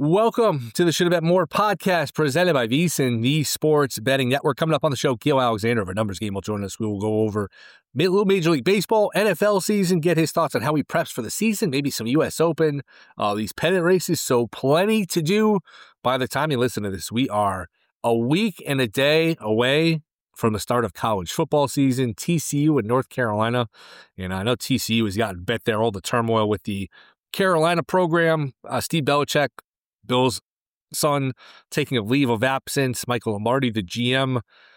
Welcome to the Should Have Bet More podcast presented by VSiN, the Sports Betting Network. Coming up on the show, Gil Alexander of A Numbers Game will join us. We will go over little Major League Baseball, NFL season, get his thoughts on how he preps for the season, maybe some U.S. Open, these pennant races. So plenty to do by the time you listen to this. We are a week and a day away from the start of college football season, TCU in North Carolina. And I know TCU has gotten bet there, all the turmoil with the Carolina program. Steve Belichick, Bill's son, taking a leave of absence. Michael Lombardi, the GM,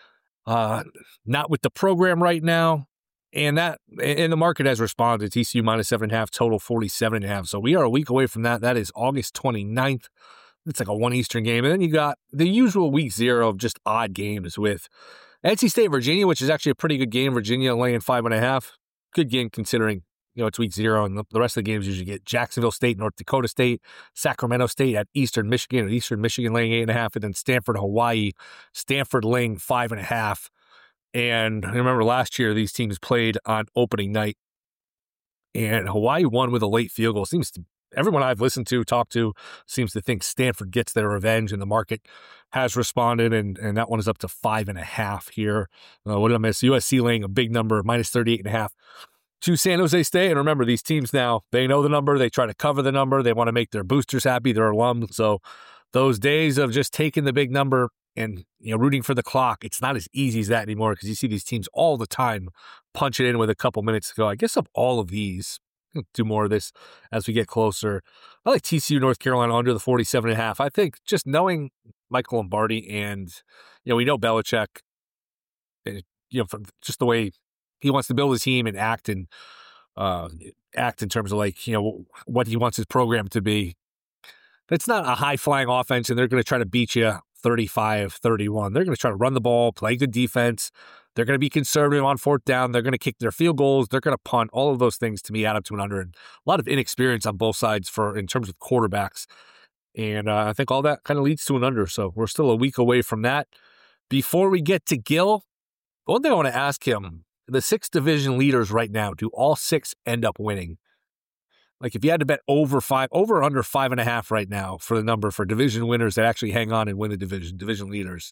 not with the program right now. And the market has responded. TCU minus 7.5, total 47.5. So we are a week away from that. That is August 29th. It's like a 1 Eastern game. And then you got the usual week 0 of just odd games with NC State, Virginia, which is actually a pretty good game. Virginia laying 5.5. Good game considering, it's week 0, and the rest of the games usually get Jacksonville State, North Dakota State, Sacramento State at Eastern Michigan laying 8.5, and then Stanford, Hawaii, Stanford laying 5.5. And I remember last year these teams played on opening night, and Hawaii won with a late field goal. Everyone I've listened to, talked to, seems to think Stanford gets their revenge, and the market has responded, and that one is up to 5.5 here. What did I miss? USC laying a big number, minus 38.5. To San Jose State. And remember, these teams now, they know the number. They try to cover the number. They want to make their boosters happy, their alums. So those days of just taking the big number and rooting for the clock, it's not as easy as that anymore because you see these teams all the time punch it in with a couple minutes to go. I guess of all of these, I'll do more of this as we get closer. I like TCU, North Carolina under the 47.5. I think just knowing Michael Lombardi and, we know Belichick, from just the way he wants to build his team and act in terms of what he wants his program to be. It's not a high-flying offense, and they're going to try to beat you 35-31. They're going to try to run the ball, play good defense. They're going to be conservative on fourth down. They're going to kick their field goals. They're going to punt. All of those things, to me, add up to an under. And a lot of inexperience on both sides in terms of quarterbacks. And I think all that kind of leads to an under. So we're still a week away from that. Before we get to Gil, one thing I want to ask him, the 6 division leaders right now, do all 6 end up winning? Like if you had to bet over or under 5.5 right now for the number for division winners that actually hang on and win the division leaders.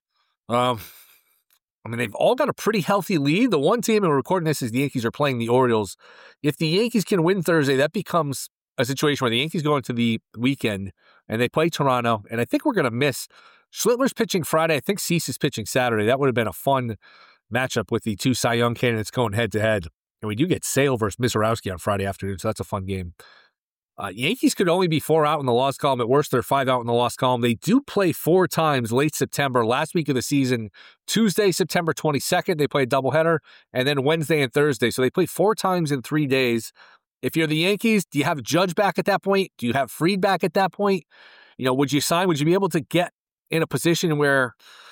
They've all got a pretty healthy lead. The one team, and we're recording this, is the Yankees are playing the Orioles. If the Yankees can win Thursday, that becomes a situation where the Yankees go into the weekend and they play Toronto. And I think we're going to miss Schlittler's pitching Friday. I think Cease is pitching Saturday. That would have been a fun matchup with the 2 Cy Young candidates going head-to-head. And we do get Sale versus Misarowski on Friday afternoon, so that's a fun game. Yankees could only be 4 out in the loss column. At worst, they're 5 out in the loss column. They do play 4 times late September, last week of the season. Tuesday, September 22nd, they play a doubleheader, and then Wednesday and Thursday. So they play 4 times in 3 days. If you're the Yankees, do you have Judge back at that point? Do you have Fried back at that point? Would you be able to get in a position where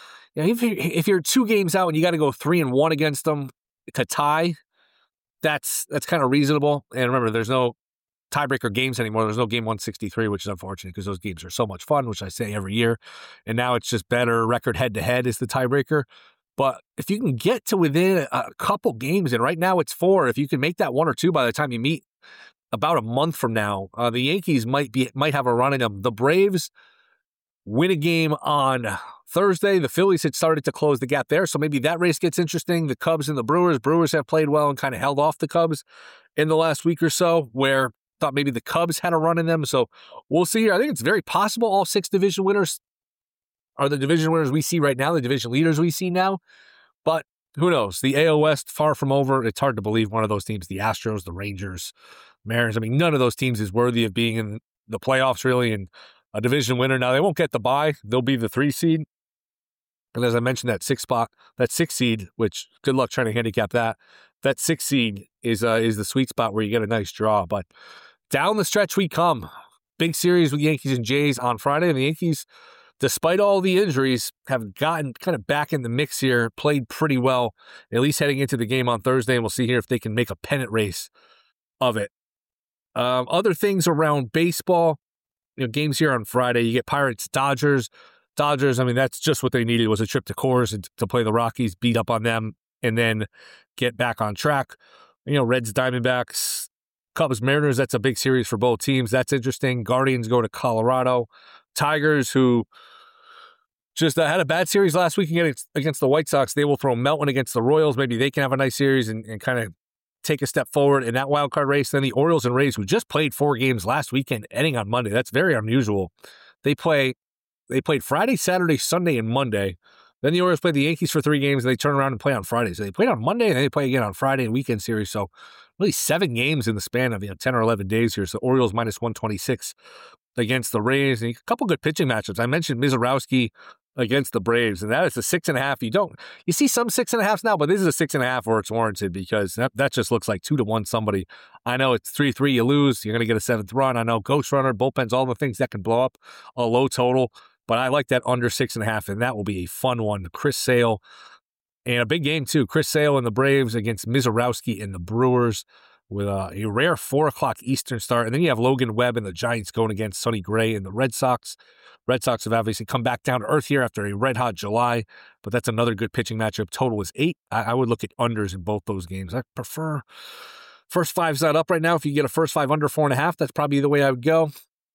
if you're 2 games out and you got to go 3-1 against them to tie, that's kind of reasonable. And remember, there's no tiebreaker games anymore. There's no game 163, which is unfortunate because those games are so much fun, which I say every year. And now it's just better record head-to-head is the tiebreaker. But if you can get to within a couple games, and right now it's 4, if you can make that 1 or 2 by the time you meet about a month from now, the Yankees might have a run in them. The Braves win a game on Thursday. The Phillies had started to close the gap there, so maybe that race gets interesting. The Cubs and the Brewers have played well and kind of held off the Cubs in the last week or so, where thought maybe the Cubs had a run in them. So we'll see here. I think it's very possible all 6 division winners are the division winners we see right now, the division leaders we see now. But who knows? The AL West, far from over. It's hard to believe one of those teams, the Astros, the Rangers, Mariners, none of those teams is worthy of being in the playoffs, really, and a division winner. Now, they won't get the bye. They'll be the 3 seed. And as I mentioned, that 6 seed, which good luck trying to handicap that. That 6 seed is the sweet spot where you get a nice draw. But down the stretch we come. Big series with Yankees and Jays on Friday. And the Yankees, despite all the injuries, have gotten kind of back in the mix here, played pretty well, at least heading into the game on Thursday. And we'll see here if they can make a pennant race of it. Other things around baseball, games here on Friday. You get Pirates, Dodgers. That's just what they needed, was a trip to Coors to play the Rockies, beat up on them, and then get back on track. Reds, Diamondbacks, Cubs, Mariners, that's a big series for both teams. That's interesting. Guardians go to Colorado. Tigers, who just had a bad series last week against the White Sox, they will throw Melton against the Royals. Maybe they can have a nice series and kind of take a step forward in that wild card race. Then the Orioles and Rays, who just played 4 games last weekend, ending on Monday. That's very unusual. They played Friday, Saturday, Sunday, and Monday. Then the Orioles play the Yankees for 3 games, and they turn around and play on Friday. So they played on Monday, and then they play again on Friday and weekend series. So really 7 games in the span of 10 or 11 days here. So Orioles minus 126 against the Rays. And a couple good pitching matchups. I mentioned Mizorowski against the Braves, and that is a 6.5. You see some 6.5s now, but this is a 6.5 where it's warranted because that just looks like 2-1 somebody. I know it's 3-3, you lose, you're going to get a 7th run. I know ghost runner, bullpens, all the things that can blow up a low total, but I like that under 6.5, and that will be a fun one. Chris Sale, and a big game too. Chris Sale and the Braves against Mizorowski and the Brewers with a rare 4 o'clock Eastern start. And then you have Logan Webb and the Giants going against Sonny Gray and the Red Sox. Red Sox have obviously come back down to earth here after a red-hot July, but that's another good pitching matchup. Total is 8. I would look at unders in both those games. I prefer first 5's not up right now. If you get a first 5 under 4.5, that's probably the way I would go.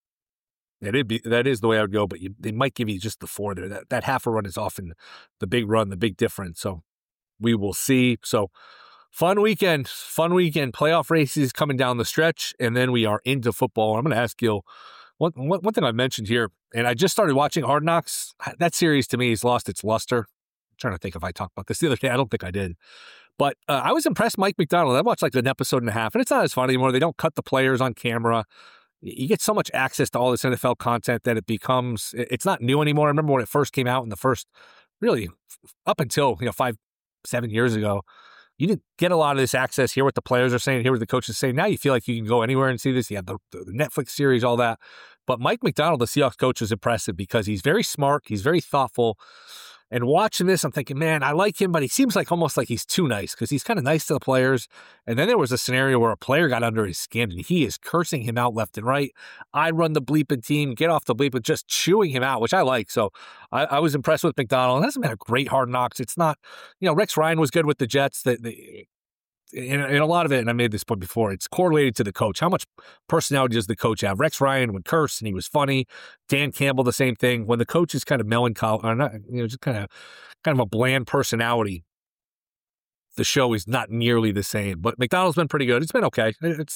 That is the way I would go, but they might give you just the 4 there. That half a run is often the big run, the big difference. So we will see. So fun weekend. Playoff races coming down the stretch, and then we are into football. I'm going to ask Gil, one thing I mentioned here, and I just started watching Hard Knocks. That series to me has lost its luster. I'm trying to think if I talked about this the other day. I don't think I did. But I was impressed Mike Macdonald. I watched like an episode and a half, and it's not as fun anymore. They don't cut the players on camera. You get so much access to all this NFL content that it's not new anymore. I remember when it first came out in the first, really, up until 5-7 years ago, you didn't get a lot of this access, hear what the players are saying, hear what the coaches say. Now you feel like you can go anywhere and see this. You have the Netflix series, all that. But Mike Macdonald, the Seahawks coach, is impressive because he's very smart. He's very thoughtful. And watching this, I'm thinking, man, I like him, but he seems like almost like he's too nice because he's kind of nice to the players. And then there was a scenario where a player got under his skin and he is cursing him out left and right. I run the bleeping team, get off the bleep, but just chewing him out, which I like. So I was impressed with Macdonald. It hasn't been a great Hard Knocks. It's not, Rex Ryan was good with the Jets. In a lot of it, and I made this point before, it's correlated to the coach. How much personality does the coach have? Rex Ryan would curse and he was funny. Dan Campbell, the same thing. When the coach is kind of melancholy, or not, just kind of a bland personality, the show is not nearly the same. But Macdonald's been pretty good. It's been okay.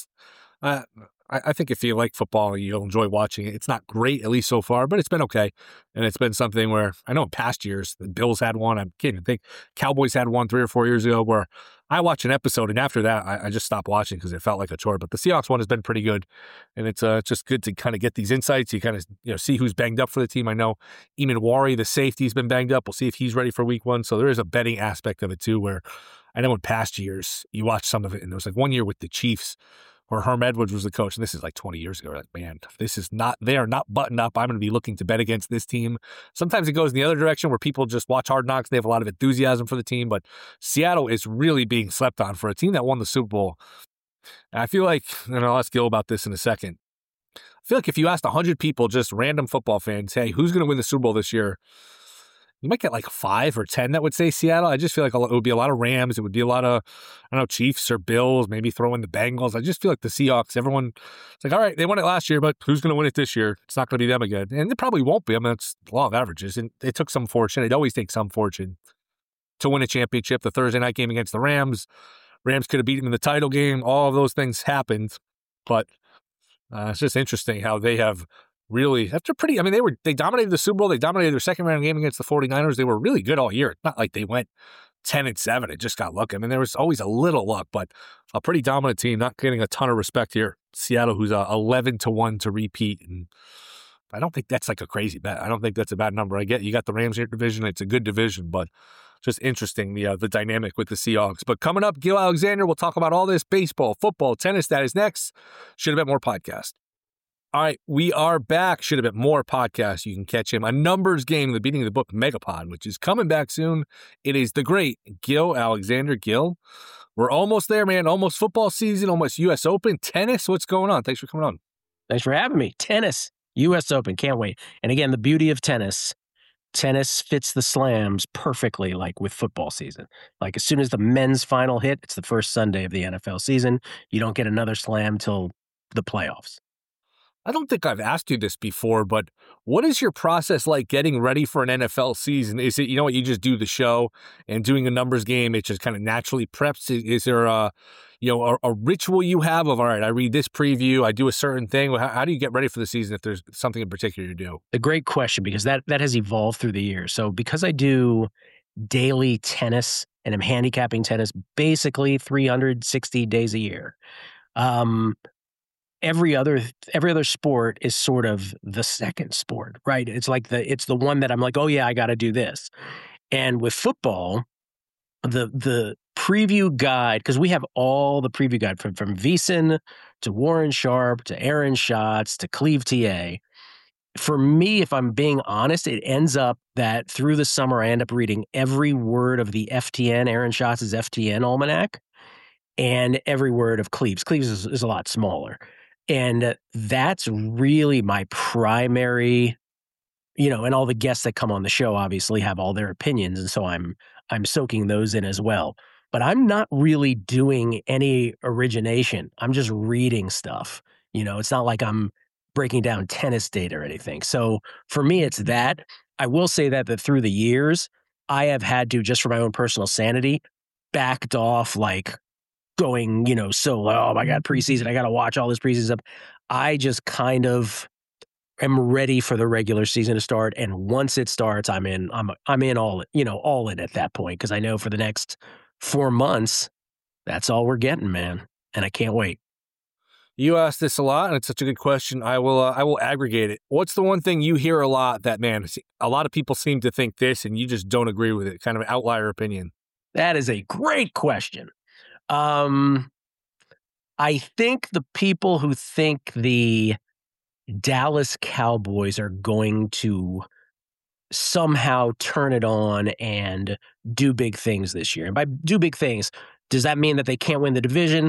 I think if you like football, you'll enjoy watching it. It's not great, at least so far, but it's been okay. And it's been something where I know in past years, the Bills had one. I can't even think. Cowboys had one 3 or 4 years ago where I watched an episode, and after that, I just stopped watching because it felt like a chore. But the Seahawks one has been pretty good, and it's just good to kind of get these insights. You kind of see who's banged up for the team. I know Eamon Wari, the safety, has been banged up. We'll see if he's ready for week 1. So there is a betting aspect of it too, where I know in past years you watch some of it, and there was like one year with the Chiefs where Herm Edwards was the coach, and this is like 20 years ago. Like, man, they are not buttoned up. I'm going to be looking to bet against this team. Sometimes it goes in the other direction where people just watch Hard Knocks. They have a lot of enthusiasm for the team, but Seattle is really being slept on for a team that won the Super Bowl. And I feel like, and I'll ask Gil about this in a second, I feel like if you asked 100 people, just random football fans, hey, who's going to win the Super Bowl this year? You might get like 5 or 10 that would say Seattle. I just feel like it would be a lot of Rams. It would be a lot of, Chiefs or Bills, maybe throw in the Bengals. I just feel like the Seahawks, everyone, it's like, all right, they won it last year, but who's going to win it this year? It's not going to be them again. And it probably won't be. I mean, it's the law of averages. And it took some fortune. It always takes some fortune to win a championship. The Thursday night game against the Rams could have beaten them in the title game. All of those things happened. But it's just interesting how they have really, they dominated the Super Bowl. They dominated their second round game against the 49ers. They were really good all year. It's not like they went 10-7. It just got lucky. I mean, there was always a little luck, but a pretty dominant team, not getting a ton of respect here. Seattle, who's 11-1 to repeat. And I don't think that's like a crazy bet. I don't think that's a bad number. I get you got the Rams in your division. It's a good division, but just interesting, the dynamic with the Seahawks. But coming up, Gil Alexander, we'll talk about all this baseball, football, tennis. That is next. Should Have Bet More podcast. All right, we are back. Should Have Bet More podcast. You can catch him. A numbers game, the Beating of the Book Megapod, which is coming back soon. It is the great Gil Alexander. Gil, we're almost there, man. Almost football season, almost U.S. Open. Tennis, what's going on? Thanks for coming on. Thanks for having me. Tennis, U.S. Open. Can't wait. And again, the beauty of tennis, tennis fits the slams perfectly, like with football season. Like as soon as the men's final hit, it's the first Sunday of the NFL season. You don't get another slam till the playoffs. I don't think I've asked you this before, but what is your process like getting ready for an NFL season? Is it, you just do the show and doing a numbers game, it just kind of naturally preps? Is there a ritual you have of, all right, I read this preview, I do a certain thing? How do you get ready for the season if there's something in particular you do? A great question, because that has evolved through the years. So because I do daily tennis and I'm handicapping tennis basically 360 days a year, every other sport is sort of the second sport, right? It's like it's the one that I'm like, oh yeah, I got to do this. And with football, the preview guide, because we have all the preview guide from VSiN to Warren Sharp to Aaron Schatz to Cleve TA. For me, if I'm being honest, it ends up that through the summer, I end up reading every word of the FTN, Aaron Schatz's FTN almanac, and every word of Cleve's. Cleve's is a lot smaller. And that's really my primary, and all the guests that come on the show obviously have all their opinions. And so I'm soaking those in as well. But I'm not really doing any origination. I'm just reading stuff. It's not like I'm breaking down tennis data or anything. So for me, it's that. I will say that through the years, I have had to, just for my own personal sanity, backed off, like going, so, oh my God, preseason, I got to watch all this preseason stuff. I just kind of am ready for the regular season to start. And once it starts, I'm in all in at that point. Cause I know for the next 4 months, that's all we're getting, man. And I can't wait. You asked this a lot, and it's such a good question. I will aggregate it. What's the one thing you hear a lot that, man, a lot of people seem to think this, and you just don't agree with it? Kind of an outlier opinion. That is a great question. I think the people who think the Dallas Cowboys are going to somehow turn it on and do big things this year. And by do big things, does that mean that they can't win the division?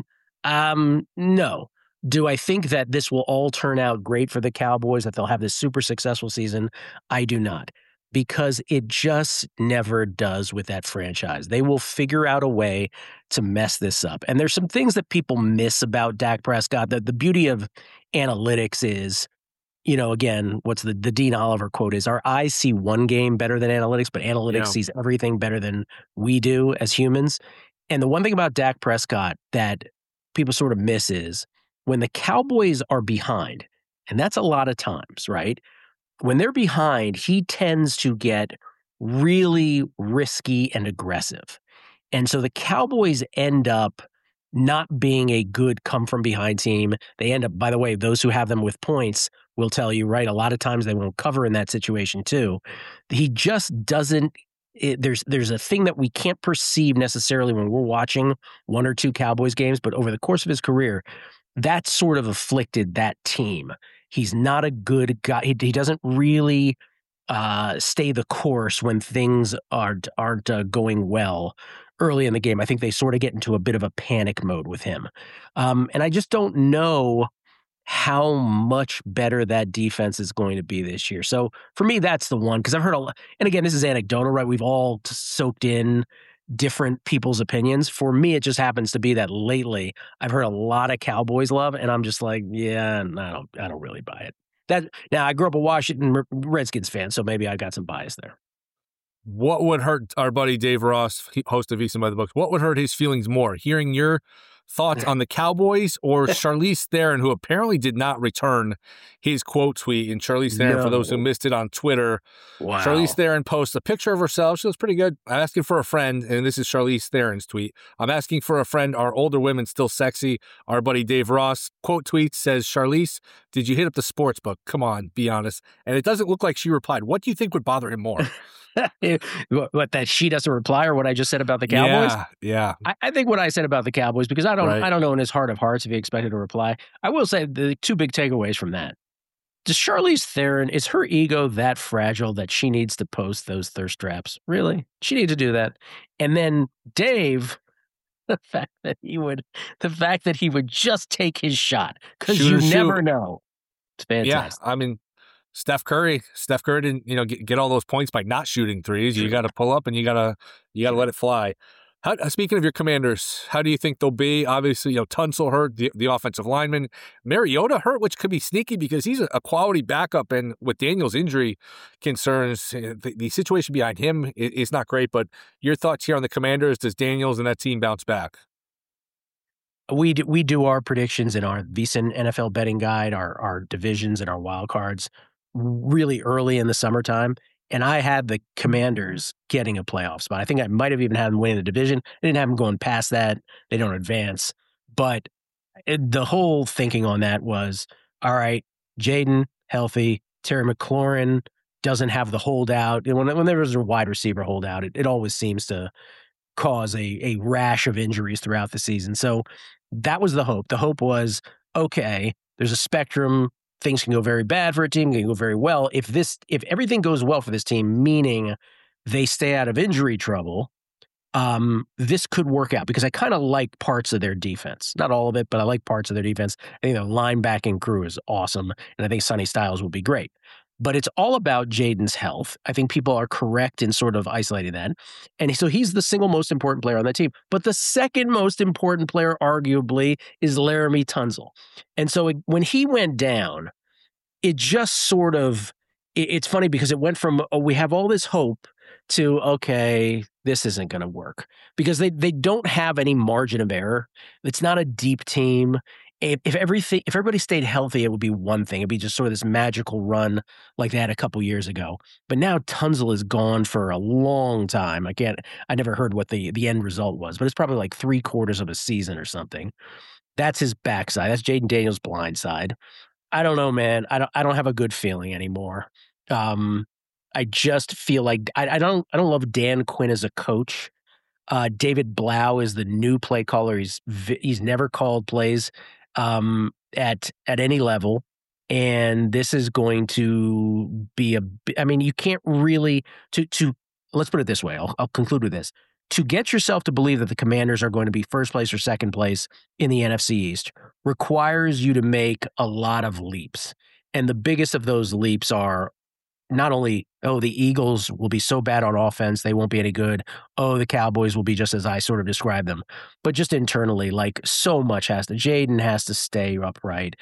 No. Do I think that this will all turn out great for the Cowboys, that they'll have this super successful season? I do not, because it just never does with that franchise. They will figure out a way to mess this up. And there's some things that people miss about Dak Prescott. The beauty of analytics is, again, what's the Dean Oliver quote is, our eyes see one game better than analytics, but analytics sees everything better than we do as humans. And the one thing about Dak Prescott that people sort of miss is when the Cowboys are behind, and that's a lot of times, right? When they're behind, he tends to get really risky and aggressive. And so the Cowboys end up not being a good come from behind team. They end up, by the way, those who have them with points will tell you, right, a lot of times they won't cover in that situation too. He just doesn't. There's a thing that we can't perceive necessarily when we're watching one or two Cowboys games, but over the course of his career, that sort of afflicted that team. He's not a good guy. He doesn't really stay the course when things aren't going well early in the game. I think they sort of get into a bit of a panic mode with him. And I just don't know how much better that defense is going to be this year. So for me, that's the one, because I've heard a lot, and again, this is anecdotal, right? We've all soaked in different people's opinions. For me, it just happens to be that lately I've heard a lot of Cowboys love, and I'm just like, yeah, I don't really buy it. Now I grew up a Washington Redskins fan, so maybe I got some bias there. What would hurt our buddy Dave Ross, host of VSiN by the Books? What would hurt his feelings more? Hearing your thoughts on the Cowboys or Charlize Theron, who apparently did not return his quote tweet? And Charlize Theron, for those who missed it on Twitter, wow. Charlize Theron posts a picture of herself. She looks pretty good. I'm asking for a friend, and this is Charlize Theron's tweet. I'm asking for a friend. Are older women still sexy? Our buddy Dave Ross quote tweet says, Charlize, did you hit up the sports book? Come on, be honest. And it doesn't look like she replied. What do you think would bother him more? What, that she doesn't reply, or what I just said about the Cowboys? Yeah. I think what I said about the Cowboys, because I don't know in his heart of hearts if he expected a reply. I will say the two big takeaways from that. Does Charlize Theron, is her ego that fragile that she needs to post those thirst traps? Really? She needs to do that. And then Dave, the fact that he would just take his shot, because you never know. It's fantastic. Yeah, I mean, Steph Curry didn't, get all those points by not shooting threes. You got to pull up and you got to let it fly. Speaking of your Commanders, how do you think they'll be? Obviously, Tunsil hurt, the offensive lineman. Mariota hurt, which could be sneaky because he's a quality backup. And with Daniels' injury concerns, the situation behind him is not great. But your thoughts here on the Commanders? Does Daniels and that team bounce back? We do our predictions in our VSiN NFL betting guide, our divisions and our wild cards really early in the summertime. And I had the Commanders getting a playoff spot. I think I might have even had them winning the division. I didn't have them going past that. They don't advance. But the whole thinking on that was, all right, Jaden healthy, Terry McLaurin doesn't have the holdout. When there was a wide receiver holdout, it always seems to cause a rash of injuries throughout the season. So that was the hope. The hope was, okay, there's a spectrum. Things can go very bad for a team, can go very well. If everything goes well for this team, meaning they stay out of injury trouble, this could work out because I kind of like parts of their defense. Not all of it, but I like parts of their defense. I think the linebacking crew is awesome, and I think Sonny Styles will be great. But it's all about Jaden's health. I think people are correct in sort of isolating that. And so he's the single most important player on that team. But the second most important player, arguably, is Laramie Tunsil. And so when he went down, it just sort of, it's funny because it went from, we have all this hope to, okay, this isn't going to work. Because they don't have any margin of error. It's not a deep team. If everybody stayed healthy, it would be one thing. It'd be just sort of this magical run like they had a couple years ago. But now Tunsil is gone for a long time. I never heard what the end result was, but it's probably like 3/4 of a season or something. That's his backside. That's Jaden Daniels' blind side. I don't know, man. I don't have a good feeling anymore. I just feel like I don't love Dan Quinn as a coach. David Blau is the new play caller. He's never called plays at any level. And this is going to be you can't really, let's put it this way. I'll conclude with this. To get yourself to believe that the Commanders are going to be first place or second place in the NFC East requires you to make a lot of leaps. And the biggest of those leaps are not only, the Eagles will be so bad on offense, they won't be any good. The Cowboys will be just as I sort of described them. But just internally, like so much Jaden has to stay upright.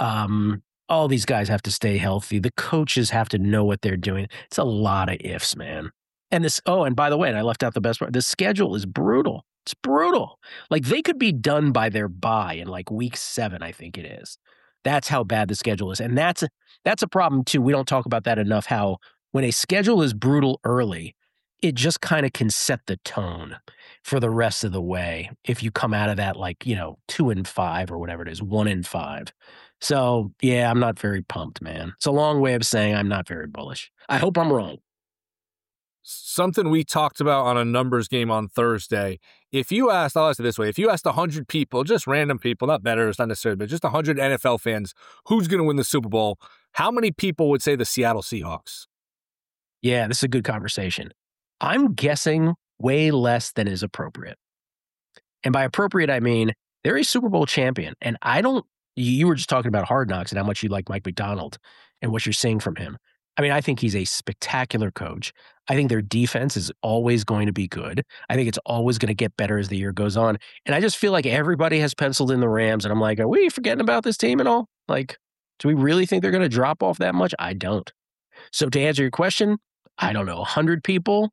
All these guys have to stay healthy. The coaches have to know what they're doing. It's a lot of ifs, man. And and by the way, and I left out the best part, the schedule is brutal. It's brutal. Like they could be done by their bye in like week 7, I think it is. That's how bad the schedule is. And that's a problem too. We don't talk about that enough, how when a schedule is brutal early, it just kind of can set the tone for the rest of the way. If you come out of that, 2-5 or whatever it is, 1-5. So yeah, I'm not very pumped, man. It's a long way of saying I'm not very bullish. I hope I'm wrong. Something we talked about on a numbers game on Thursday. I'll ask it this way. If you asked 100 people, just random people, not bettors, not necessarily, but just 100 NFL fans, who's going to win the Super Bowl, how many people would say the Seattle Seahawks? Yeah, this is a good conversation. I'm guessing way less than is appropriate. And by appropriate, I mean they're a Super Bowl champion. And you were just talking about Hard Knocks and how much you like Mike Macdonald and what you're seeing from him. I think he's a spectacular coach. I think their defense is always going to be good. I think it's always going to get better as the year goes on. And I just feel like everybody has penciled in the Rams. And I'm like, are we forgetting about this team at all? Like, do we really think they're going to drop off that much? I don't. So to answer your question, I don't know, 100 people?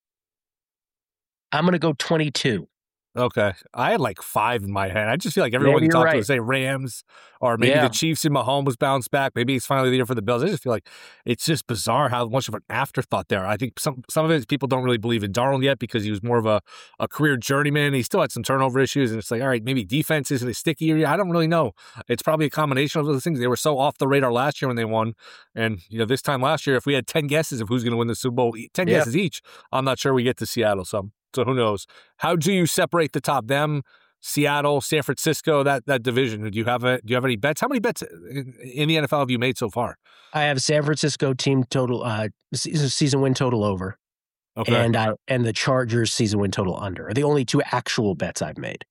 I'm going to go 22. Okay. I had 5 in my head. I just feel like everyone you talk to would say Rams, or maybe the Chiefs and Mahomes bounce back. Maybe it's finally the year for the Bills. I just feel like it's just bizarre how much of an afterthought there. I think some of it is people don't really believe in Darnold yet because he was more of a career journeyman. He still had some turnover issues, and it's like, all right, maybe defense isn't as sticky. I don't really know. It's probably a combination of those things. They were so off the radar last year when they won. And, this time last year, if we had 10 guesses of who's going to win the Super Bowl, 10 guesses each, I'm not sure we get to Seattle. So who knows? How do you separate the top? Them, Seattle, San Francisco, that division. Do you have any bets? How many bets in the NFL have you made so far? I have San Francisco team total season win total over. Okay. And the Chargers season win total under are the only 2 actual bets I've made.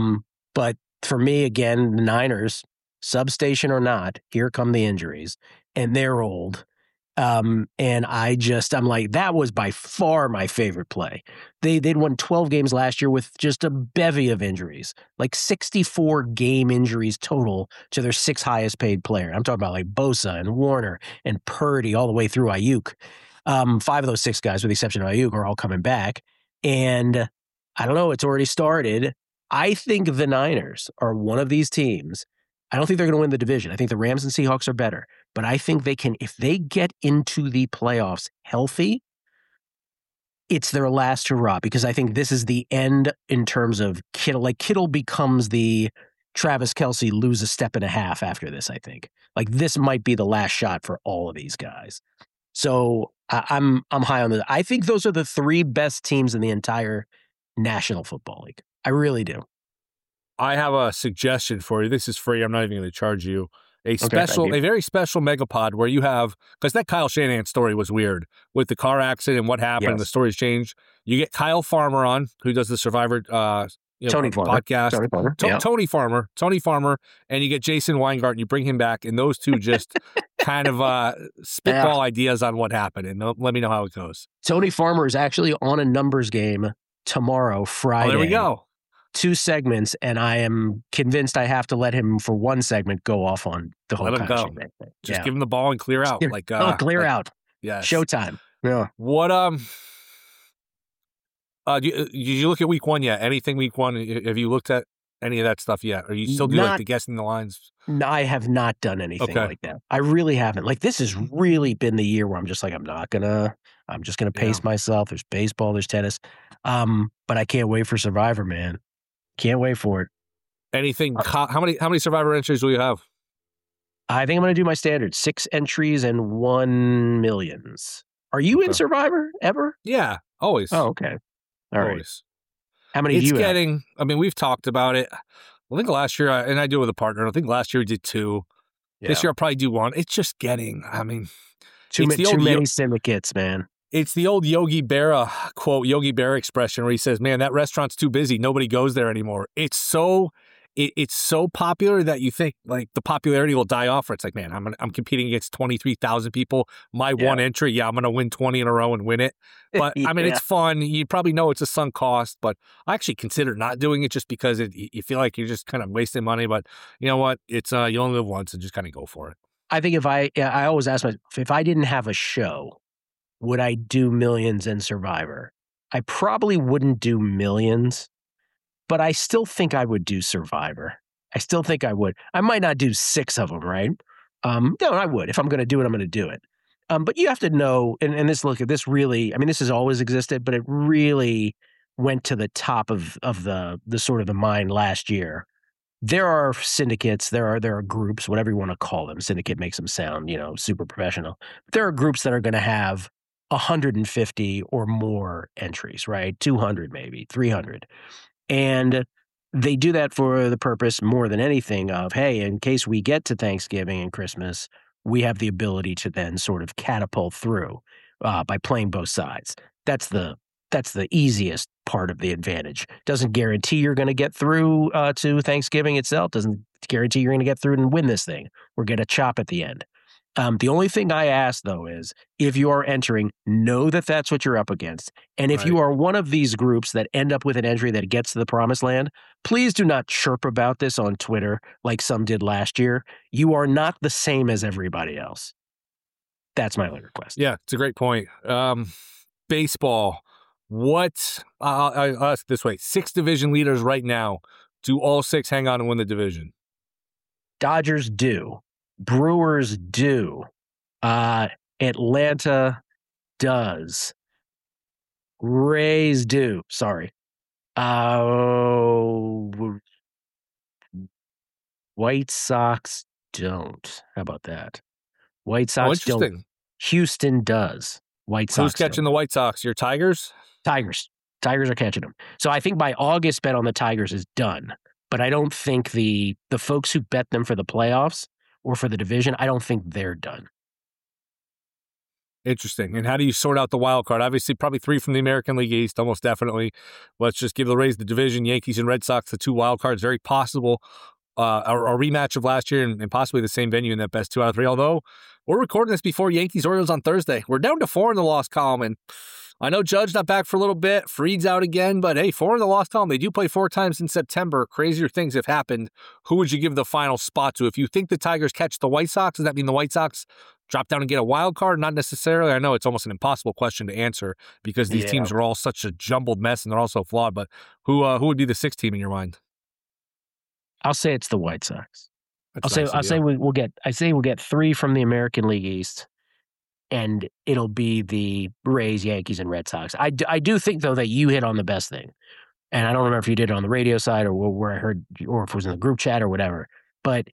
But for me, again, the Niners, substation or not, here come the injuries. and they're old. And I'm like, that was by far my favorite play. They'd won 12 games last year with just a bevy of injuries, like 64 game injuries total to their 6 highest paid player. I'm talking about like Bosa and Warner and Purdy all the way through Ayuk. 5 of those 6 guys, with the exception of Ayuk, are all coming back. And I don't know, it's already started. I think the Niners are one of these teams. I don't think they're going to win the division. I think the Rams and Seahawks are better. But I think they can, if they get into the playoffs healthy, it's their last hurrah, because I think this is the end in terms of Kittle. Like, Kittle becomes the Travis Kelce lose a step and a half after this, I think. Like, this might be the last shot for all of these guys. So I'm high on this. I think those are the 3 best teams in the entire National Football League. I really do. I have a suggestion for you. This is free. I'm not even going to charge you. A very special megapod where you have, because that Kyle Shanahan story was weird with the car accident and what happened. Yes. The story's changed. You get Kyle Farmer on, who does the Survivor Tony Farmer podcast. Tony Farmer, and you get Jason Weingart, and you bring him back, and those two just kind of spitball ideas on what happened, and let me know how it goes. Tony Farmer is actually on a numbers game tomorrow, Friday. Oh, there we go. 2 segments, and I am convinced I have to let him for 1 segment go off on the whole. Let him go. Just give him the ball and clear out. Clear out. Yeah. Showtime. Yeah. What did you look at week 1 yet? Anything week 1? Have you looked at any of that stuff yet? Or you still do like the guessing the lines? No, I have not done anything like that. I really haven't. Like, this has really been the year where I'm just like, I'm just gonna pace myself. There's baseball, there's tennis. But I can't wait for Survivor, man. Can't wait for it. Anything? How many Survivor entries will you have? I think I'm going to do my standard 6 entries and 1 millions. Are you in Survivor ever? Yeah, always. Oh, okay. All right. How many do you have? I mean, we've talked about it. I think last year, and I do it with a partner, I think last year we did 2. Yeah. This year I'll probably do 1. It's just getting, I mean. Too many syndicates, man. It's the old Yogi Berra quote, Yogi Berra expression, where he says, man, that restaurant's too busy. Nobody goes there anymore. It's so popular that you think like the popularity will die off. Or it's like, man, I'm competing against 23,000 people. My one entry, I'm going to win 20 in a row and win it. But I mean, it's fun. You probably know it's a sunk cost, but I actually consider not doing it just because you feel like you're just kind of wasting money. But you know what? It's you only live once, and just kind of go for it. I think I always ask myself, if I didn't have a show, would I do millions in Survivor? I probably wouldn't do millions, but I still think I would do Survivor. I still think I would. I might not do 6 of them, right? No, I would. If I'm going to do it, I'm going to do it. But you have to know, and this really, I mean, this has always existed, but it really went to the top of the sort of the mind last year. There are syndicates, there are groups, whatever you want to call them. Syndicate makes them sound, super professional. There are groups that are going to have 150 or more entries, right? 200 maybe, 300. And they do that for the purpose more than anything of, hey, in case we get to Thanksgiving and Christmas, we have the ability to then sort of catapult through by playing both sides. That's the easiest part of the advantage. Doesn't guarantee you're going to get through to Thanksgiving itself. Doesn't guarantee you're going to get through and win this thing or get a chop at the end. The only thing I ask, though, is if you are entering, know that that's what you're up against. And if you are one of these groups that end up with an entry that gets to the promised land, please do not chirp about this on Twitter like some did last year. You are not the same as everybody else. That's my only request. Yeah, it's a great point. Baseball. I'll ask this way. 6 division leaders right now. Do all 6 hang on and win the division? Dodgers do. Brewers do. Atlanta does. Rays do. Sorry. White Sox don't. How about that? White Sox don't. Houston does. White Sox. Who's catching the White Sox? Your Tigers? Tigers. Tigers are catching them. So I think by August, bet on the Tigers is done. But I don't think the folks who bet them for the playoffs or for the division, I don't think they're done. Interesting. And how do you sort out the wild card? Obviously, probably 3 from the American League East, almost definitely. Let's just give the Rays the division. Yankees and Red Sox, the 2 wild cards, very possible. a rematch of last year and possibly the same venue in that best 2 out of 3. Although we're recording this before Yankees-Orioles on Thursday. We're down to 4 in the loss column, and I know Judge not back for a little bit. Fried's out again, but hey, 4 in the loss column. They do play 4 times in September. Crazier things have happened. Who would you give the final spot to? If you think the Tigers catch the White Sox, does that mean the White Sox drop down and get a wild card? Not necessarily. I know it's almost an impossible question to answer because these teams are all such a jumbled mess and they're all so flawed, but who would be the 6th team in your mind? I'll say it's the White Sox. I'll say we'll get 3 from the American League East, and it'll be the Rays, Yankees, and Red Sox. I do think, though, that you hit on the best thing. And I don't remember if you did it on the radio side or where I heard, or if it was in the group chat or whatever. But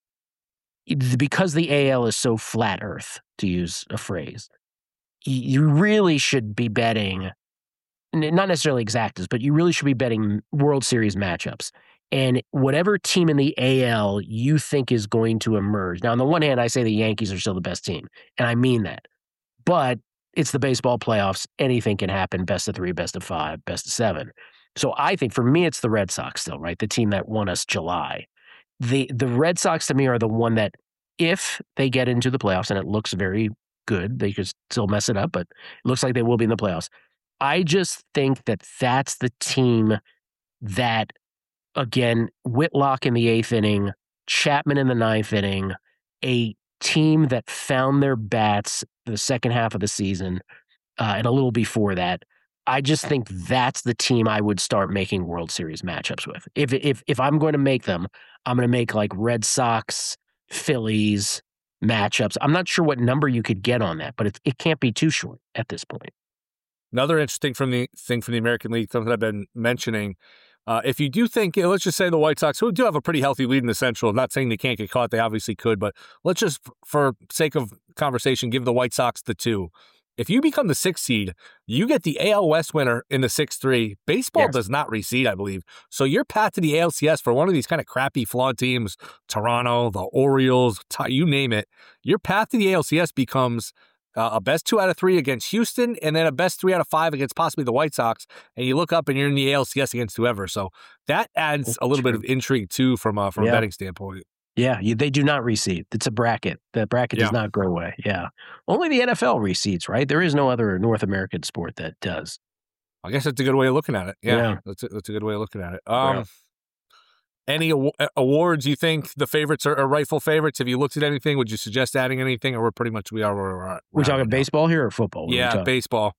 because the AL is so flat earth, to use a phrase, you really should be betting, not necessarily exactas, but you really should be betting World Series matchups. And whatever team in the AL you think is going to emerge. Now, on the one hand, I say the Yankees are still the best team, and I mean that. But it's the baseball playoffs. Anything can happen. Best of 3, best of 5, best of 7. So I think for me, it's the Red Sox still, right? The team that won us July. The Red Sox to me are the one that if they get into the playoffs, and it looks very good, they could still mess it up, but it looks like they will be in the playoffs. I just think that that's the team that, again, Whitlock in the 8th inning, Chapman in the 9th inning, a team that found their bats the second half of the season and a little before that. I just think that's the team I would start making World Series matchups with. If I'm going to make them, I'm going to make like Red Sox, Phillies matchups. I'm not sure what number you could get on that, but it can't be too short at this point. Another interesting thing from the American League, something I've been mentioning. If you do think, let's just say the White Sox, who do have a pretty healthy lead in the Central, I'm not saying they can't get caught, they obviously could, but let's just, for sake of conversation, give the White Sox the 2. If you become the 6th seed, you get the AL West winner in the 6-3. Baseball does not reseed, I believe. So your path to the ALCS for one of these kind of crappy, flawed teams, Toronto, the Orioles, you name it, your path to the ALCS becomes a best 2 out of 3 against Houston, and then a best 3 out of 5 against possibly the White Sox. And you look up and you're in the ALCS against whoever. So that adds a little bit of intrigue too from a betting standpoint. Yeah, they do not reseed. It's a bracket. The bracket does not go away. Yeah. Only the NFL reseeds, right? There is no other North American sport that does. I guess that's a good way of looking at it. Yeah. That's a good way of looking at it. Any awards you think the favorites are rightful favorites? Have you looked at anything? Would you suggest adding anything? Or we are where we're at? We're talking right baseball here or football? Baseball.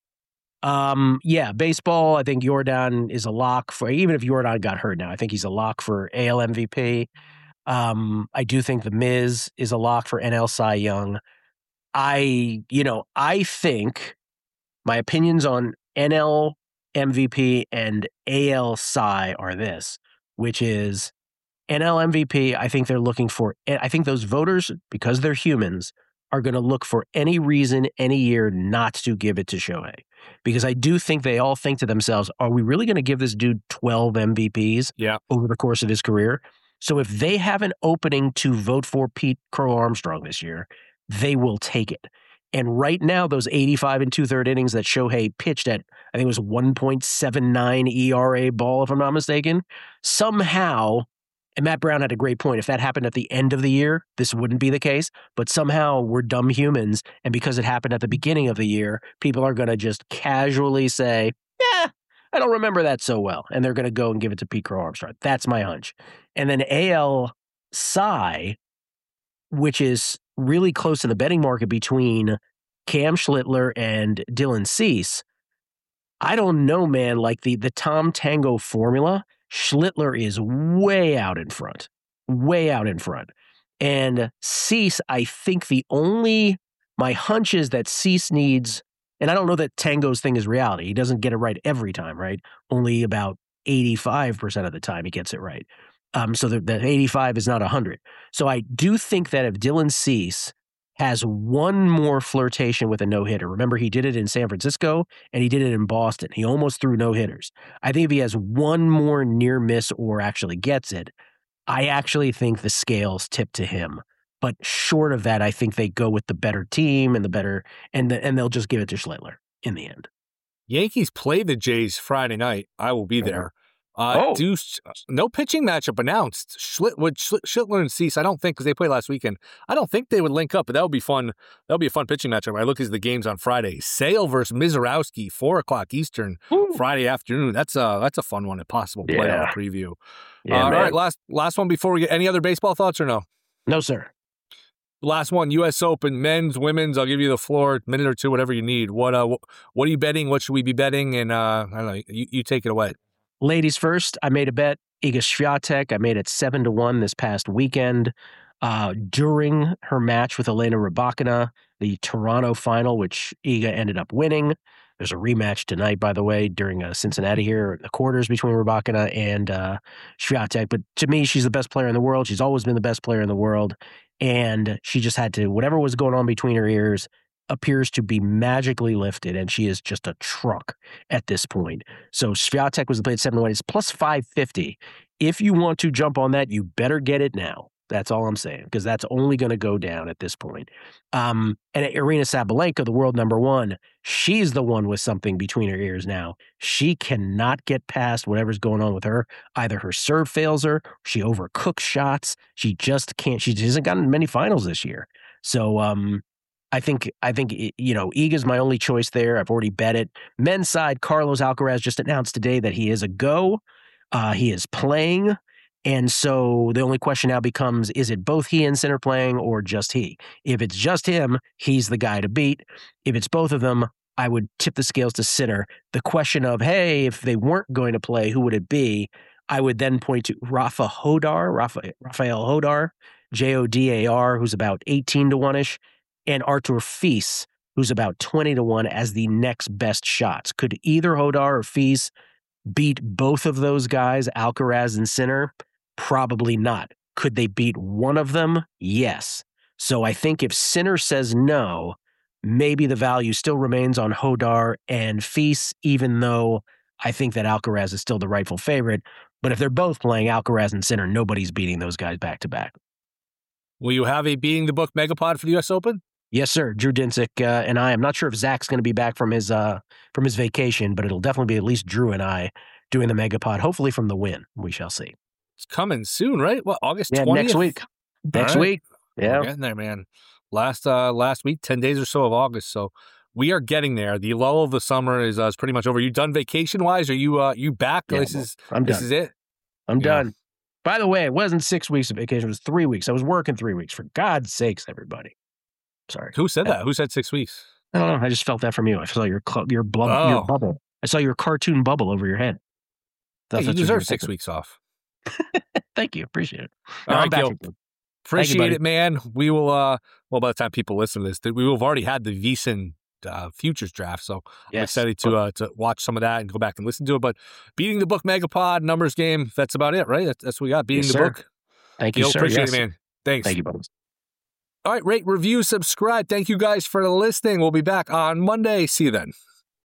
Baseball, I think Jordan is a lock for, even if Jordan got hurt now, I think he's a lock for AL MVP. I do think the Miz is a lock for NL Cy Young. I think my opinions on NL MVP and AL Cy are this, which is NL MVP. I think they're looking for, I think those voters, because they're humans, are going to look for any reason any year not to give it to Shohei. Because I do think they all think to themselves, are we really going to give this dude 12 MVPs over the course of his career? So if they have an opening to vote for Pete Crow Armstrong this year, they will take it. And right now, those 85 and 2/3 innings that Shohei pitched at, I think it was 1.79 ERA ball, if I'm not mistaken, somehow, and Matt Brown had a great point, if that happened at the end of the year, this wouldn't be the case, but somehow we're dumb humans, and because it happened at the beginning of the year, people are going to just casually say, I don't remember that so well. And they're going to go and give it to Pete Crow Armstrong. That's my hunch. And then AL Cy, which is really close to the betting market between Cam Schlittler and Dylan Cease. I don't know, man. Like the Tom Tango formula, Schlittler is way out in front. And Cease, I think my hunch is that Cease needs, and I don't know that Tango's thing is reality. He doesn't get it right every time, right? Only about 85% of the time he gets it right. So that 85 is not 100. So I do think that if Dylan Cease has one more flirtation with a no-hitter, remember he did it in San Francisco and he did it in Boston. He almost threw no-hitters. I think if he has one more near miss or actually gets it, I actually think the scales tip to him. But short of that, I think they go with the better team and and they'll just give it to Schlittler in the end. Yankees play the Jays Friday night. I will be there. Oh. No pitching matchup announced. Schlittler and Cease, I don't think, because they played last weekend, I don't think they would link up, but that would be fun. That would be a fun pitching matchup. I look at the games on Friday. Sale versus Mizorowski, 4 o'clock Eastern, Friday afternoon. That's a fun one, a possible playoff preview. All right, last one before we get any other baseball thoughts or no? No, sir. Last one, U.S. Open, men's, women's. I'll give you the floor, minute or two, whatever you need. What are you betting? What should we be betting? And I don't know. You take it away. Ladies first. I made a bet. Iga Swiatek. I made it 7-1 this past weekend. During her match with Elena Rybakina, the Toronto final, which Iga ended up winning. There's a rematch tonight, by the way, during Cincinnati here, the quarters between Rybakina and Swiatek. But to me, she's the best player in the world. She's always been the best player in the world. And she just had to, whatever was going on between her ears appears to be magically lifted, and she is just a truck at this point. So Swiatek was the play at 7-1. It's plus 550. If you want to jump on that, you better get it now. That's all I'm saying, because that's only going to go down at this point. And Irina Sabalenka, the world number one, she's the one with something between her ears now. She cannot get past whatever's going on with her. Either her serve fails her, she overcooks shots. She just can't. She hasn't gotten many finals this year. So I think Iga's my only choice there. I've already bet it. Men's side, Carlos Alcaraz just announced today that he is a go. He is playing. And so the only question now becomes, is it both he and Sinner playing or just he? If it's just him, he's the guy to beat. If it's both of them, I would tip the scales to Sinner. The question of, hey, if they weren't going to play, who would it be? I would then point to Rafael Hodar, Jodar, who's about 18-1-ish, and Artur Fils, who's about 20-1 as the next best shots. Could either Hodar or Fils beat both of those guys, Alcaraz and Sinner? Probably not. Could they beat one of them? Yes. So I think if Sinner says no, maybe the value still remains on Hodar and Fils, even though I think that Alcaraz is still the rightful favorite. But if they're both playing Alcaraz and Sinner, nobody's beating those guys back to back. Will you have a Beating the Book megapod for the U.S. Open? Yes, sir. Drew Dinsick and I. I'm not sure if Zach's going to be back from his vacation, but it'll definitely be at least Drew and I doing the megapod, hopefully from the win. We shall see. It's coming soon, right? What, August 20th? Yeah, next week. Next week. Yeah. We're getting there, man. Last week, 10 days or so of August. So we are getting there. The lull of the summer is pretty much over. You done vacation-wise? Are you back? Yeah, This is it? I'm done. By the way, it wasn't 6 weeks of vacation. It was 3 weeks. I was working 3 weeks. For God's sakes, everybody. Sorry. Who said that? Who said 6 weeks? I don't know. I just felt that from you. I saw your bubble. I saw your cartoon bubble over your head. Hey, you deserve 6 weeks off. Thank you. Appreciate it. All right, Gil. Appreciate it, man. We will, by the time people listen to this, we will have already had the VSiN futures draft. So I'm excited to watch some of that and go back and listen to it. But Beating the Book megapod, numbers game, that's about it, right? That's what we got. Beating the Book. Thank you, sir. Appreciate it, man. Thanks. Thank you, buddy. All right, rate, review, subscribe. Thank you guys for listening. We'll be back on Monday. See you then.